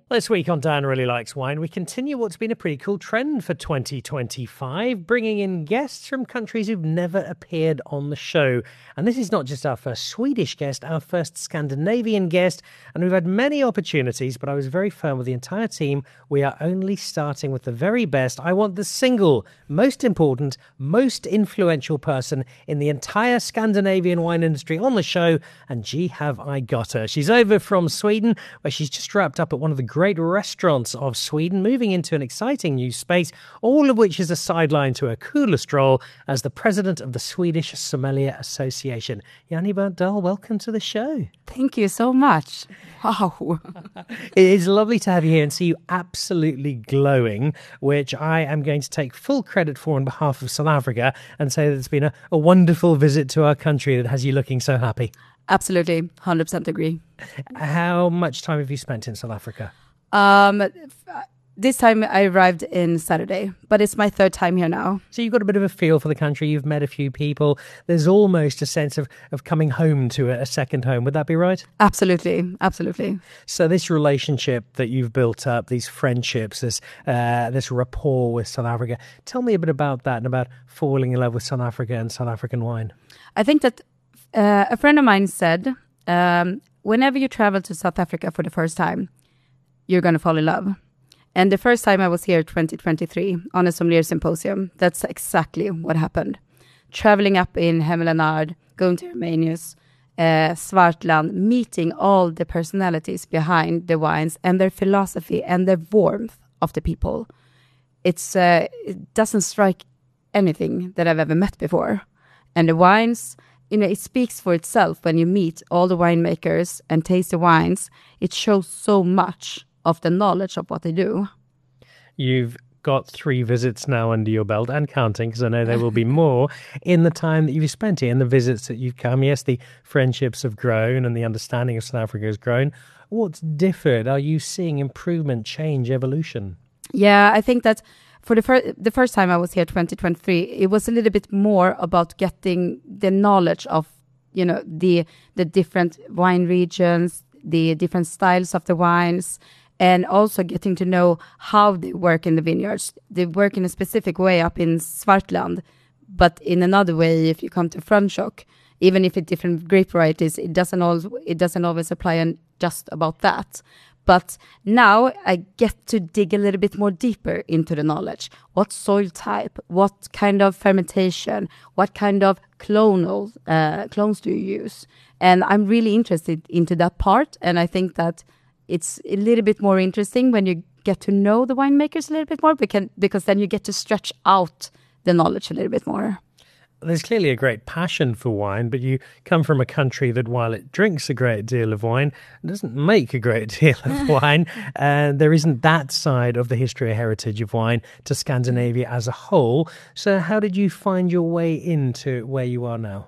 This week on Dan Really Likes Wine, we continue what's been a pretty cool trend for 2025, bringing in guests from countries who've never appeared on the show. And this is not just our first Swedish guest, our first Scandinavian guest, and we've had many opportunities, but I was very firm with the entire team. We are only starting with the very best. I want the single, most important, most influential person in the entire Scandinavian wine industry on the show, and gee, have I got her. She's over from Sweden, where she's just wrapped up at one of the great restaurants of Sweden, moving into an exciting new space, all of which is a sideline to a cooler stroll as the president of the Swedish Sommelier Association. Janni Berndal, welcome to the show. Thank you so much. Wow. It is lovely to have you here and see you absolutely glowing, which I am going to take full credit for on behalf of South Africa and say that it's been a wonderful visit to our country that has you looking so happy. Absolutely. 100% agree. How much time have you spent in South Africa? This time I arrived in Saturday, but it's my third time here now. So you've got a bit of a feel for the country. You've met a few people. There's almost a sense of coming home to a second home. Would that be right? Absolutely. Absolutely. So this relationship that you've built up, these friendships, this rapport with South Africa, tell me a bit about that and about falling in love with South Africa and South African wine. I think that a friend of mine said, whenever you travel to South Africa for the first time, you're going to fall in love. And the first time I was here, 2023, on a sommelier symposium, that's exactly what happened. Traveling up in Hemmelanard, going to Hermanius, Swartland, meeting all the personalities behind the wines and their philosophy and the warmth of the people. It doesn't strike anything that I've ever met before. And the wines, it speaks for itself when you meet all the winemakers and taste the wines. It shows so much of the knowledge of what they do. You've got 3 visits now under your belt and counting, because I know there will be more in the time that you've spent here and the visits that you've come. Yes, the friendships have grown and the understanding of South Africa has grown. What's differed? Are you seeing improvement, change, evolution? Yeah, I think that for the first time I was here, 2023, it was a little bit more about getting the knowledge of, the different wine regions, the different styles of the wines, and also getting to know how they work in the vineyards. They work in a specific way up in Swartland, but in another way if you come to Franschhoek. Even if it's different grape varieties, it doesn't always apply on just about that. But now I get to dig a little bit more deeper into the knowledge. What soil type, what kind of fermentation, what kind of clones do you use? And I'm really interested into that part. And I think that it's a little bit more interesting when you get to know the winemakers a little bit more, because then you get to stretch out the knowledge a little bit more. There's clearly a great passion for wine, but you come from a country that, while it drinks a great deal of wine, doesn't make a great deal of wine. There isn't that side of the history or heritage of wine to Scandinavia as a whole. So how did you find your way into where you are now?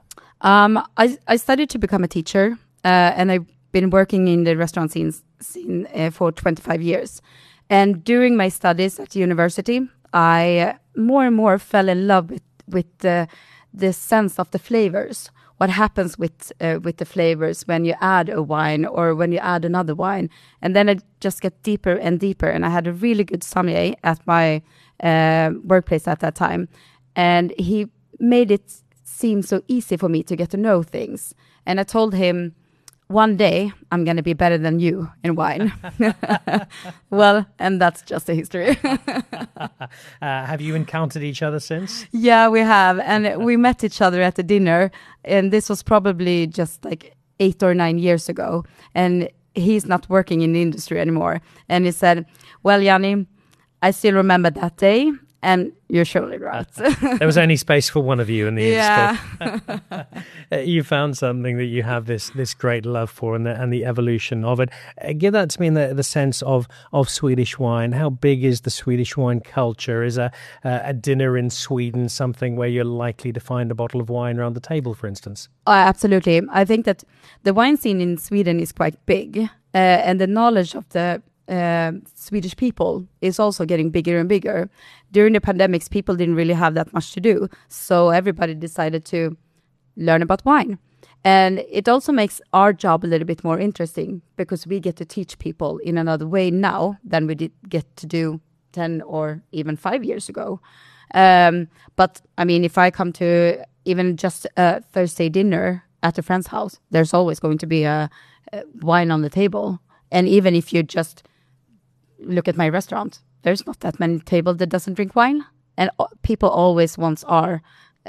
I studied to become a teacher, and I've been working in the restaurant scene for 25 years. And during my studies at university, I more and more fell in love with the sense of the flavors. What happens with the flavors when you add a wine or when you add another wine. And then I just get deeper and deeper. And I had a really good sommelier at my workplace at that time. And he made it seem so easy for me to get to know things. And I told him, one day I'm going to be better than you in wine. Well, and that's just a history. Have you encountered each other since? Yeah, we have. And we met each other at a dinner. And this was probably just like 8 or 9 years ago. And he's not working in the industry anymore. And he said, well, Janni, I still remember that day. And you're surely right. There was only space for one of you in the yeah. You found something that you have this great love for and the evolution of it. Give that to me in the sense of Swedish wine. How big is the Swedish wine culture? Is a dinner in Sweden something where you're likely to find a bottle of wine around the table, for instance? Absolutely. I think that the wine scene in Sweden is quite big. And the knowledge of the Swedish people is also getting bigger and bigger. During the pandemics, people didn't really have that much to do, so everybody decided to learn about wine. And it also makes our job a little bit more interesting because we get to teach people in another way now than we did get to do 10 or even 5 years ago. But I mean, if I come to even just a Thursday dinner at a friend's house, there's always going to be a wine on the table. And even if you just look at my restaurant, there's not that many tables that doesn't drink wine. And people always want our,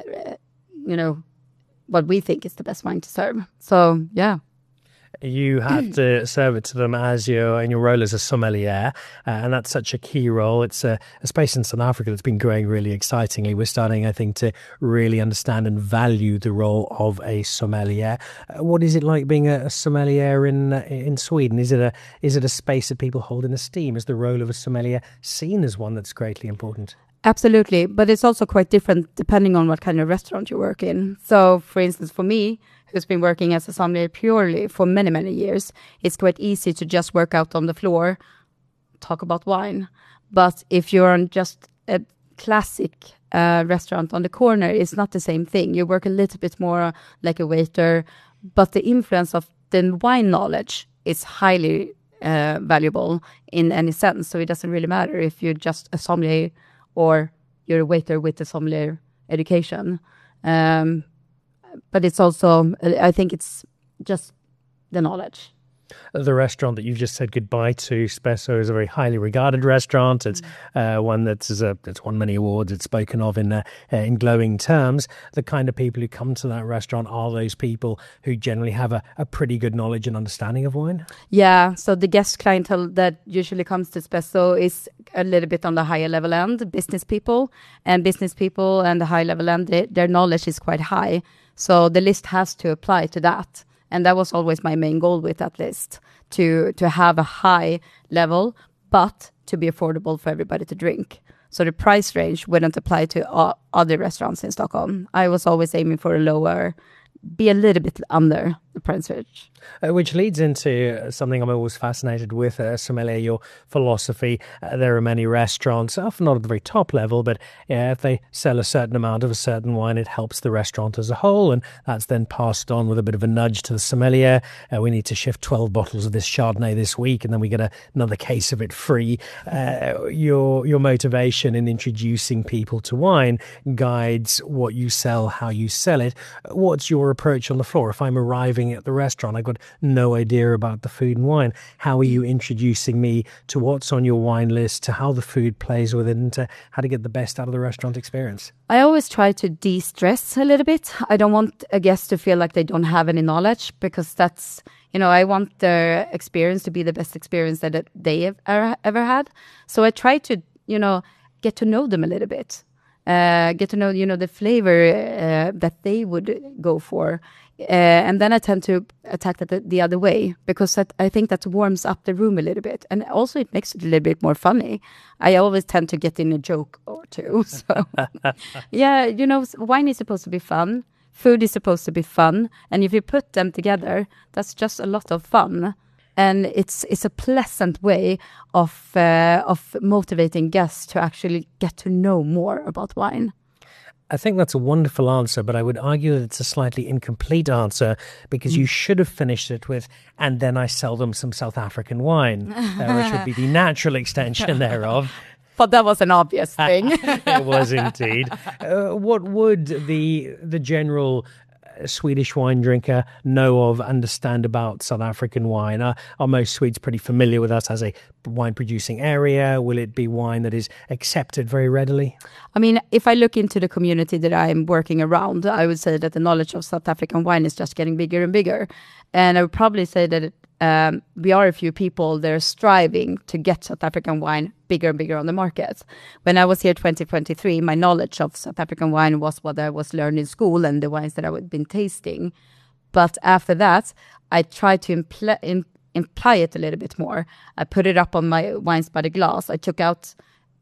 what we think is the best wine to serve. So, yeah. You have to serve it to them as in your role as a sommelier, and that's such a key role. It's a space in South Africa that's been growing really excitingly. We're starting, I think, to really understand and value the role of a sommelier. What is it like being a sommelier in Sweden? Is it a space that people hold in esteem? Is the role of a sommelier seen as one that's greatly important? Absolutely, but it's also quite different depending on what kind of restaurant you work in. So, for instance, for me, who's been working as a sommelier purely for many, many years, it's quite easy to just work out on the floor, talk about wine. But if you're on just a classic restaurant on the corner, it's not the same thing. You work a little bit more like a waiter, but the influence of the wine knowledge is highly valuable in any sense. So it doesn't really matter if you're just a sommelier or you're a waiter with a sommelier education. But it's also, I think it's just the knowledge. The restaurant that you've just said goodbye to, Spesso, is a very highly regarded restaurant. It's one that's won many awards. It's spoken of in glowing terms. The kind of people who come to that restaurant are those people who generally have a pretty good knowledge and understanding of wine? Yeah, so the guest clientele that usually comes to Spesso is a little bit on the higher level end, business people and the high level end, their knowledge is quite high. So the list has to apply to that. And that was always my main goal with that list, to have a high level, but to be affordable for everybody to drink. So the price range wouldn't apply to other restaurants in Stockholm. I was always aiming for a lower, be a little bit under the price range. Which leads into something I'm always fascinated with, sommelier, your philosophy. There are many restaurants, often not at the very top level, but if they sell a certain amount of a certain wine, it helps the restaurant as a whole, and that's then passed on with a bit of a nudge to the sommelier. We need to shift 12 bottles of this Chardonnay this week, and then we get another case of it free. Your motivation in introducing people to wine guides what you sell, how you sell it. What's your approach on the floor? If I'm arriving at the restaurant, I've got no idea about the food and wine. How are you introducing me to what's on your wine list, to how the food plays with it, and to how to get the best out of the restaurant experience? I always try to de-stress a little bit. I don't want a guest to feel like they don't have any knowledge, because that's, I want their experience to be the best experience that they have ever had. So I try to, get to know them a little bit. Get to know, the flavor that they would go for. And then I tend to attack that the other way, because I think that warms up the room a little bit. And also it makes it a little bit more funny. I always tend to get in a joke or two. So, yeah, wine is supposed to be fun. Food is supposed to be fun. And if you put them together, that's just a lot of fun. And it's a pleasant way of motivating guests to actually get to know more about wine. I think that's a wonderful answer, but I would argue that it's a slightly incomplete answer, because you should have finished it with, and then I sell them some South African wine, which would be the natural extension thereof. But that was an obvious thing. It was indeed. What would the general Swedish wine drinker know of, understand about South African wine? Are most Swedes pretty familiar with us as a wine producing area? Will it be wine that is accepted very readily? I mean, if I look into the community that I'm working around, I would say that the knowledge of South African wine is just getting bigger and bigger. And I would probably say that we are a few people that are striving to get South African wine bigger and bigger on the market. When I was here 2023, my knowledge of South African wine was what I was learning in school and the wines that I had been tasting. But after that, I tried to imply it a little bit more. I put it up on my wines by the glass. I took out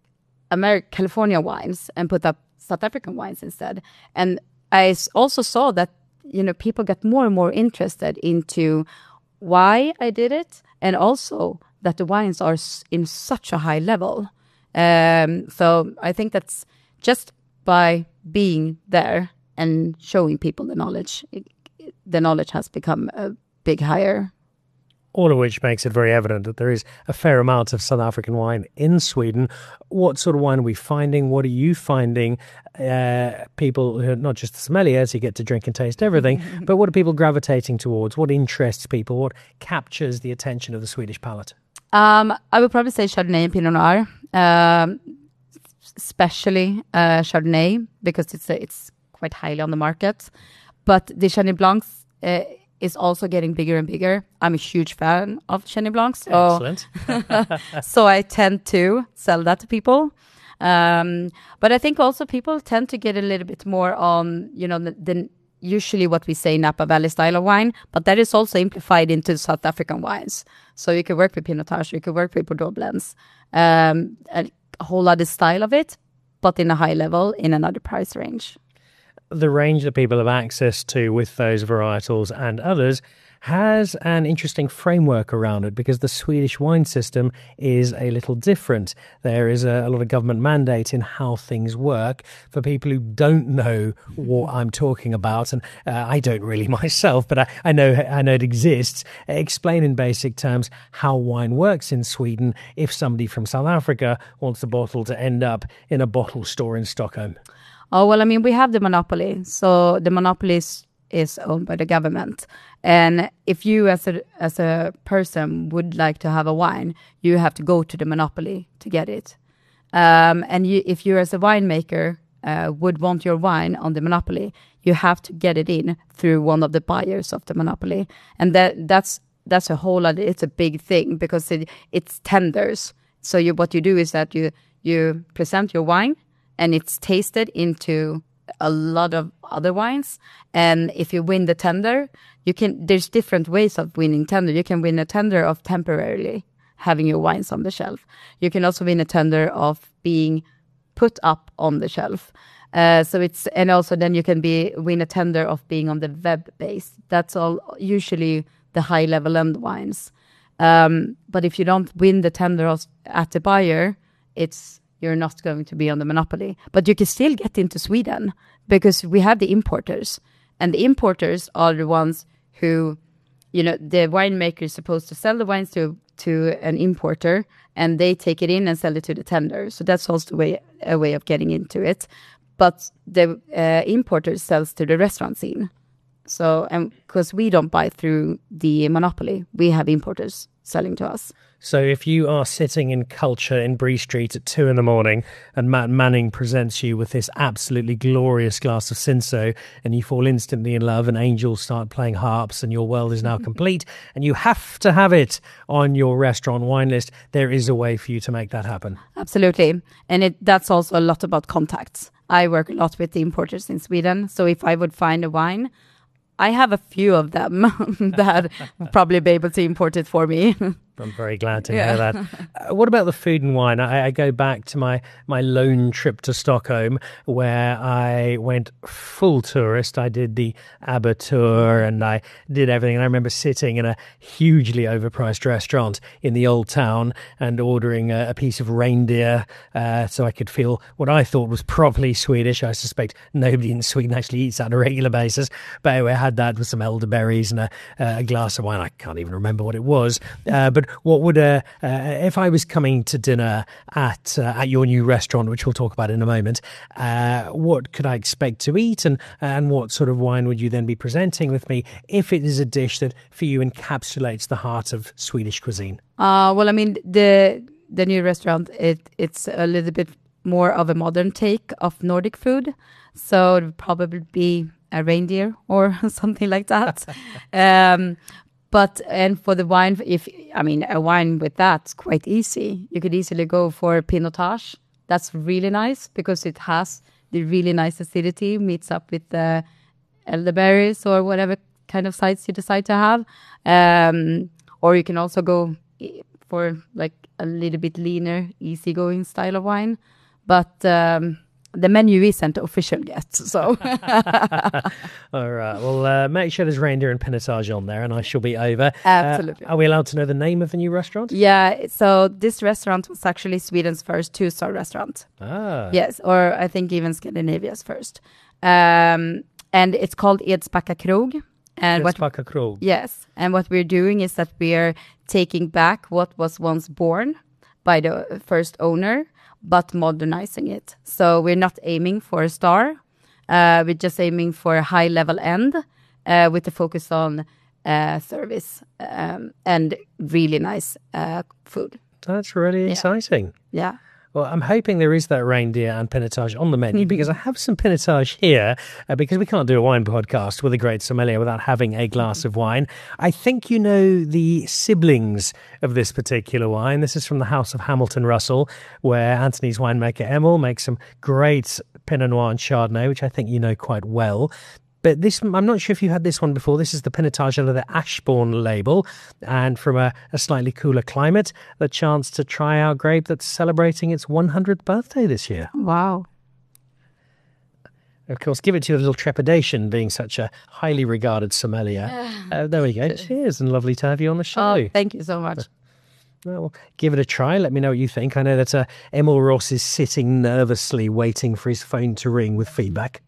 California wines and put up South African wines instead. And I also saw that, people got more and more interested into why I did it, and also that the wines are in such a high level. So I think that's just by being there and showing people the knowledge, the knowledge has become a big higher. All of which makes it very evident that there is a fair amount of South African wine in Sweden. What sort of wine are we finding? What are you finding? People who are not just the sommeliers, you get to drink and taste everything, but what are people gravitating towards? What interests people? What captures the attention of the Swedish palate? I would probably say Chardonnay and Pinot Noir, especially Chardonnay, because it's quite highly on the market. But the Chenin Blancs is also getting bigger and bigger. I'm a huge fan of Chenin Blancs. Excellent. So I tend to sell that to people. But I think also people tend to get a little bit more on, the usually what we say Napa Valley style of wine, but that is also amplified into South African wines. So you can work with Pinotage, you can work with Bordeaux blends, a whole other style of it, but in a high level, in another price range. The range that people have access to with those varietals and others has an interesting framework around it, because the Swedish wine system is a little different. There is a lot of government mandate in how things work. For people who don't know what I'm talking about, and I don't really myself, but I know it exists. Explain in basic terms how wine works in Sweden if somebody from South Africa wants a bottle to end up in a bottle store in Stockholm. Oh, well, I mean, we have the monopoly. So the monopoly is owned by the government. And if you as a person would like to have a wine, you have to go to the monopoly to get it. If you as a winemaker would want your wine on the monopoly, you have to get it in through one of the buyers of the monopoly. And that's a whole other, it's a big thing, because it's tenders. So what you do is that you present your wine, and it's tasted into a lot of other wines. And if you win the tender, there's different ways of winning tender. You can win a tender of temporarily having your wines on the shelf. You can also win a tender of being put up on the shelf. And also then you can win a tender of being on the web base. That's all usually the high level end wines. But if you don't win the tender at the buyer, you're not going to be on the monopoly. But you can still get into Sweden, because we have the importers. And the importers are the ones who, the winemaker is supposed to sell the wines to an importer, and they take it in and sell it to the tender. So that's also a way of getting into it. But the importer sells to the restaurant scene. So, and because we don't buy through the monopoly, we have importers selling to us. So if you are sitting in Culture in Bree Street at 2 a.m. and Matt Manning presents you with this absolutely glorious glass of Cinsault, and you fall instantly in love and angels start playing harps and your world is now complete and you have to have it on your restaurant wine list, there is a way for you to make that happen. Absolutely. And that's also a lot about contacts. I work a lot with the importers in Sweden. So if I would find a wine, I have a few of them that would probably be able to import it for me. I'm very glad to hear that. What about the food and wine? I go back to my lone trip to Stockholm, where I went full tourist. I did the ABBA tour and I did everything. And I remember sitting in a hugely overpriced restaurant in the old town and ordering a piece of reindeer so I could feel what I thought was properly Swedish. I suspect nobody in Sweden actually eats that on a regular basis. But anyway, I had that with some elderberries and a glass of wine. I can't even remember what it was. But what would if I was coming to dinner at your new restaurant, which we'll talk about in a moment, what could I expect to eat, and what sort of wine would you then be presenting with me if it is a dish that for you encapsulates the heart of Swedish cuisine? Well, I mean, the new restaurant, it's a little bit more of a modern take of Nordic food, so it would probably be a reindeer or something like that. And for the wine, a wine with that's quite easy. You could easily go for Pinotage. That's really nice because it has the really nice acidity, meets up with the elderberries or whatever kind of sides you decide to have. Or you can also go for like a little bit leaner, easygoing style of wine. But the menu isn't official yet, so. All right. Well, make sure there's reindeer and Pinotage on there, and I shall be over. Absolutely. Are we allowed to know the name of the new restaurant? Yeah. So this restaurant was actually Sweden's first 2-star restaurant. Ah. Yes, or I think even Scandinavia's first. And it's called Edsbacka Krog. And Kungsbacka Krog. Yes, and what we're doing is that we're taking back what was once born by the first owner, but modernizing it. So we're not aiming for a star. We're just aiming for a high-level end with the focus on service and really nice food. That's really exciting. Yeah. Well, I'm hoping there is that reindeer and pinotage on the menu because I have some pinotage here because we can't do a wine podcast with a great sommelier without having a glass of wine. I think you know the siblings of this particular wine. This is from the House of Hamilton Russell, where Anthony's winemaker Emil makes some great Pinot Noir and Chardonnay, which I think you know quite well. But this, I'm not sure if you had this one before. This is the Pinotage under the Ashbourne label. And from a slightly cooler climate, the chance to try our grape that's celebrating its 100th birthday this year. Wow. Of course, give it to you a little trepidation being such a highly regarded sommelier. There we go. Cheers, and lovely to have you on the show. Oh, thank you so much. Well, give it a try. Let me know what you think. I know that Emil Ross is sitting nervously waiting for his phone to ring with feedback.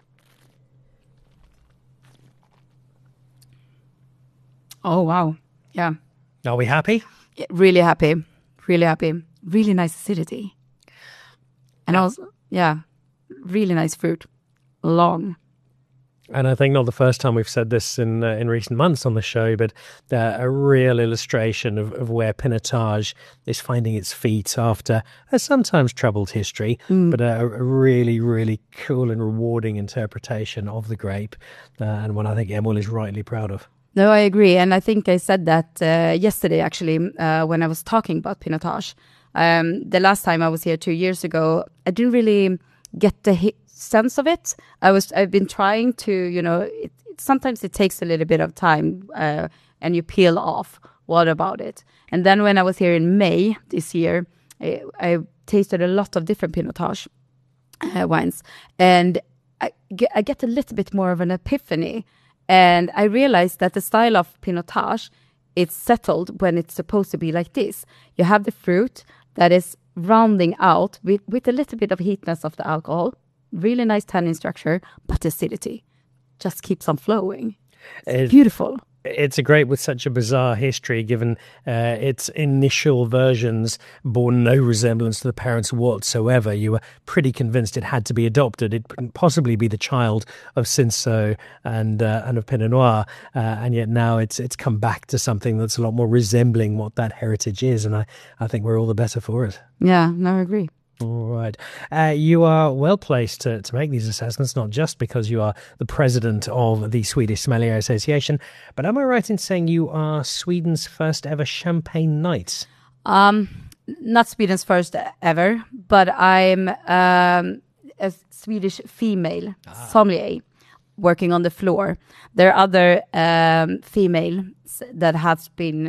Oh, wow. Yeah. Are we happy? Yeah, really happy. Really happy. Really nice acidity. And also, really nice fruit. Long. And I think not the first time we've said this in recent months on the show, but a real illustration of where Pinotage is finding its feet after a sometimes troubled history, but a really, really cool and rewarding interpretation of the grape, and one I think Emil is rightly proud of. No, I agree. And I think I said that yesterday, actually, when I was talking about Pinotage. The last time I was here 2 years ago, I didn't really get the sense of it. I've been trying to, sometimes it takes a little bit of time and you peel off. What about it? And then when I was here in May this year, I tasted a lot of different Pinotage wines. And I get a little bit more of an epiphany. And I realized that the style of Pinotage, it's settled when it's supposed to be like this. You have the fruit that is rounding out with a little bit of heatness of the alcohol. Really nice tannin structure, but acidity just keeps on flowing. It's beautiful. It's a grape with such a bizarre history, given its initial versions bore no resemblance to the parents whatsoever. You were pretty convinced it had to be adopted. It couldn't possibly be the child of Cinsault and of Pinot Noir, and yet now it's come back to something that's a lot more resembling what that heritage is, and I think we're all the better for it. Yeah, no, I agree. All right. You are well placed to make these assessments, not just because you are the president of the Swedish Sommelier Association, but am I right in saying you are Sweden's first ever Champagne Knight? Not Sweden's first ever, but I'm a Swedish female sommelier working on the floor. There are other females that has been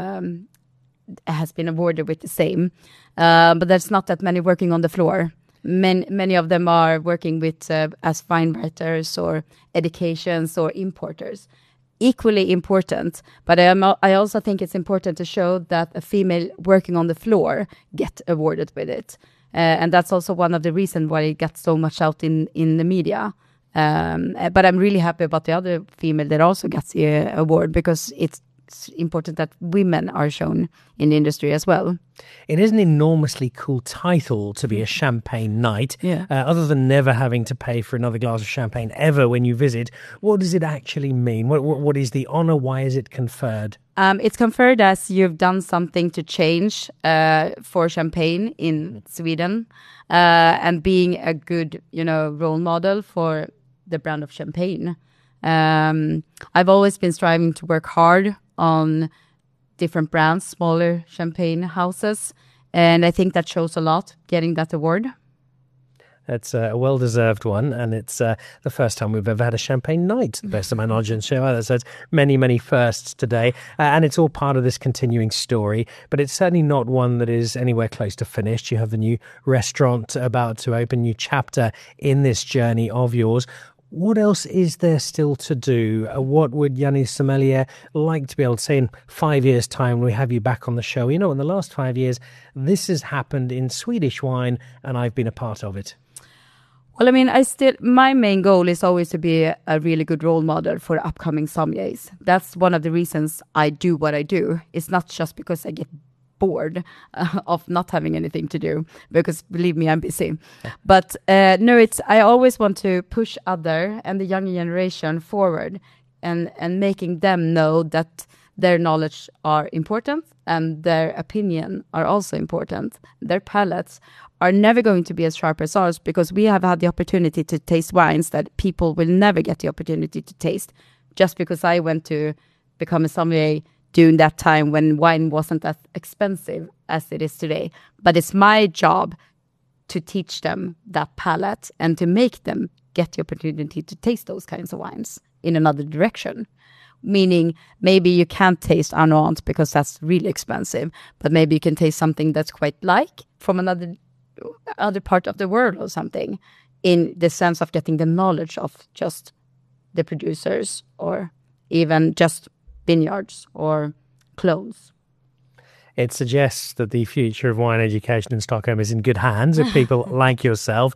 awarded with the same. But there's not that many working on the floor. Many of them are working with as fine writers or educations or importers. Equally important, but I also think it's important to show that a female working on the floor get awarded with it. And that's also one of the reasons why it gets so much out in the media. But I'm really happy about the other female that also gets the award, because it's important that women are shown in the industry as well. It is an enormously cool title to be a Champagne Knight. Yeah. Other than never having to pay for another glass of champagne ever when you visit, what does it actually mean? What is the honour? Why is it conferred? It's conferred as you've done something to change for champagne in Sweden, and being a good, role model for the brand of champagne. I've always been striving to work hard on different brands, smaller champagne houses, and I think that shows a lot, getting that award. It's a well-deserved one, and it's the first time we've ever had a Champagne Night, the best of my knowledge and show either. So it's many, many firsts today, and it's all part of this continuing story, but it's certainly not one that is anywhere close to finished. You have the new restaurant about to open, new chapter in this journey of yours. What else is there still to do? What would Yanni Sommelier like to be able to say in 5 years' time when we have you back on the show? In the last 5 years, this has happened in Swedish wine, and I've been a part of it. Well, I mean, my main goal is always to be a really good role model for upcoming sommeliers. That's one of the reasons I do what I do. It's not just because I get bored of not having anything to do, because believe me, I'm busy. But no, I always want to push other and the younger generation forward and making them know that their knowledge are important and their opinion are also important. Their palates are never going to be as sharp as ours, because we have had the opportunity to taste wines that people will never get the opportunity to taste, just because I went to become a sommelier during that time when wine wasn't as expensive as it is today. But it's my job to teach them that palate and to make them get the opportunity to taste those kinds of wines in another direction. Meaning, maybe you can't taste Arnois because that's really expensive, but maybe you can taste something that's quite like from another part of the world or something, in the sense of getting the knowledge of just the producers or even just vineyards or clones. It suggests that the future of wine education in Stockholm is in good hands of people like yourself.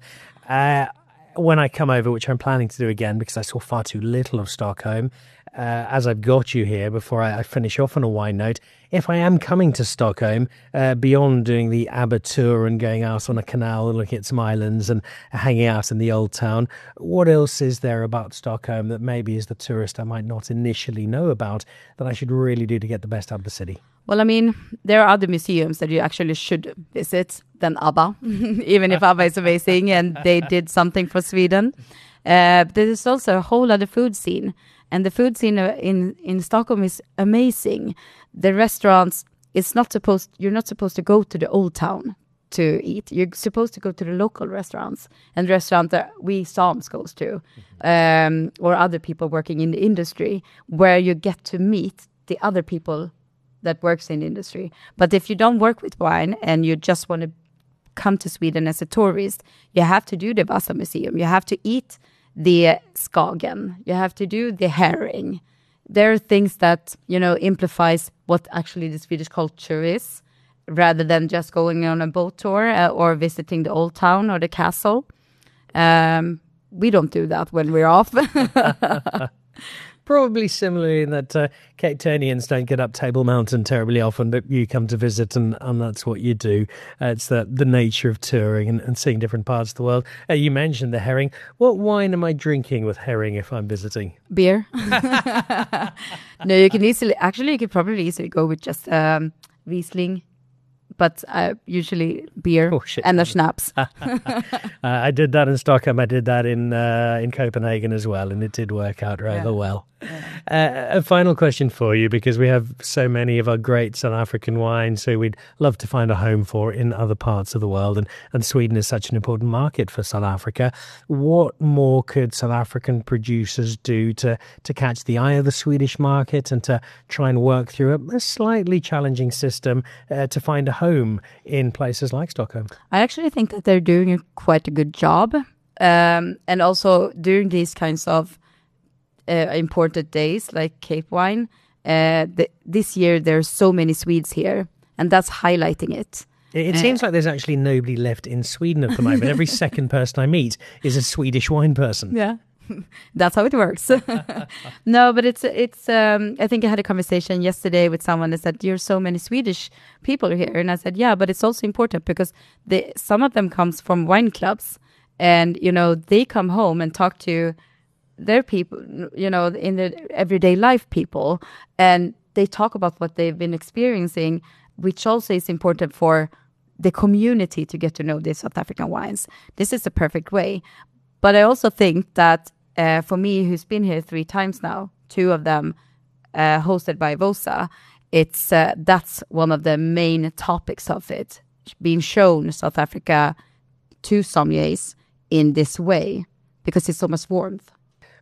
When I come over, which I'm planning to do again because I saw far too little of Stockholm, as I've got you here, before I finish off on a wine note, if I am coming to Stockholm, beyond doing the ABBA tour and going out on a canal and looking at some islands and hanging out in the old town, what else is there about Stockholm that maybe as the tourist I might not initially know about that I should really do to get the best out of the city? Well, I mean, there are other museums that you actually should visit than ABBA, even if ABBA is amazing and they did something for Sweden. There's also a whole other food scene. And the food scene in Stockholm is amazing. The restaurants, you're not supposed to go to the old town to eat. You're supposed to go to the local restaurants, and restaurants that we Sams goes to, or other people working in the industry, where you get to meet the other people that works in the industry. But if you don't work with wine and you just want to come to Sweden as a tourist, you have to do the Vasa Museum. You have to eat the Skagen. You have to do the herring. There are things that, amplifies what actually the Swedish culture is, rather than just going on a boat tour or visiting the old town or the castle. We don't do that when we're off. Probably similarly in that Cape Townians don't get up Table Mountain terribly often, but you come to visit and that's what you do. It's the nature of touring and seeing different parts of the world. You mentioned the herring. What wine am I drinking with herring if I'm visiting? Beer. No, you could probably easily go with just Riesling. But usually beer and a schnapps. I did that in Stockholm. I did that in Copenhagen as well, and it did work out rather well. Yeah. A final question for you, because we have so many of our great South African wines who we'd love to find a home for in other parts of the world, and Sweden is such an important market for South Africa. What more could South African producers do to catch the eye of the Swedish market and to try and work through a slightly challenging system to find a home in places like Stockholm? I actually think that they're doing quite a good job, and also during these kinds of imported days like Cape Wine. This year there are so many Swedes here, and that's highlighting it. It seems like there's actually nobody left in Sweden at the moment. Every second person I meet is a Swedish wine person. Yeah, that's how it works. No, but it's. I think I had a conversation yesterday with someone that said, "You're so many Swedish people here," and I said, "Yeah, but it's also important because some of them comes from wine clubs, and they come home and talk to their people, in the everyday life people, and they talk about what they've been experiencing, which also is important for the community to get to know the South African wines. This is a perfect way. But I also think that for me, who's been here 3 times now, 2 of them hosted by Vosa, it's that's one of the main topics of it, being shown South Africa to sommeliers in this way, because it's so much warmth.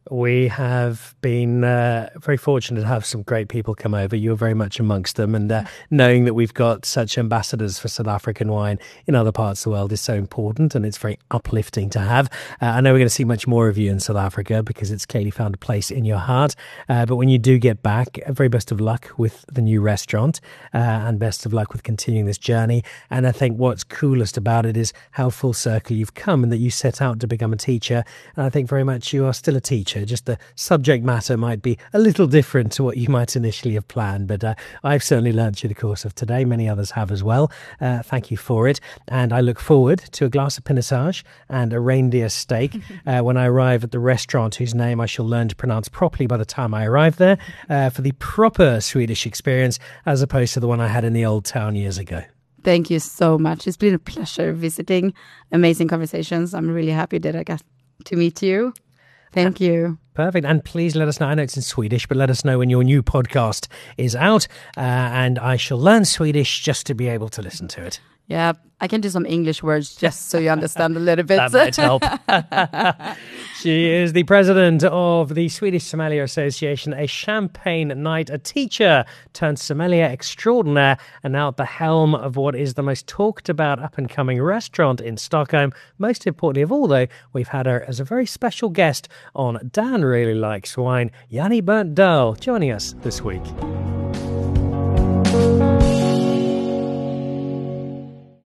We have been very fortunate to have some great people come over. You're very much amongst them. And knowing that we've got such ambassadors for South African wine in other parts of the world is so important, and it's very uplifting to have. I know we're going to see much more of you in South Africa because it's clearly found a place in your heart. But when you do get back, very best of luck with the new restaurant and best of luck with continuing this journey. And I think what's coolest about it is how full circle you've come and that you set out to become a teacher. And I think very much you are still a teacher. Just the subject matter might be a little different to what you might initially have planned, but I've certainly learned through the course of today. Many others have as well. Thank you for it. And I look forward to a glass of Pinot Sage and a reindeer steak when I arrive at the restaurant whose name I shall learn to pronounce properly by the time I arrive there for the proper Swedish experience as opposed to the one I had in the old town years ago. Thank you so much. It's been a pleasure visiting. Amazing conversations. I'm really happy that I got to meet you. Thank you. Perfect. And please let us know. I know it's in Swedish, but let us know when your new podcast is out. And I shall learn Swedish just to be able to listen to it. Yeah, I can do some English words just so you understand a little bit. That might help. She is the president of the Swedish Sommelier Association, a champagne night, a teacher turned sommelier extraordinaire, and now at the helm of what is the most talked about up-and-coming restaurant in Stockholm. Most importantly of all, though, we've had her as a very special guest on Dan Really Likes Wine, Janni Berndt Dahl, joining us this week.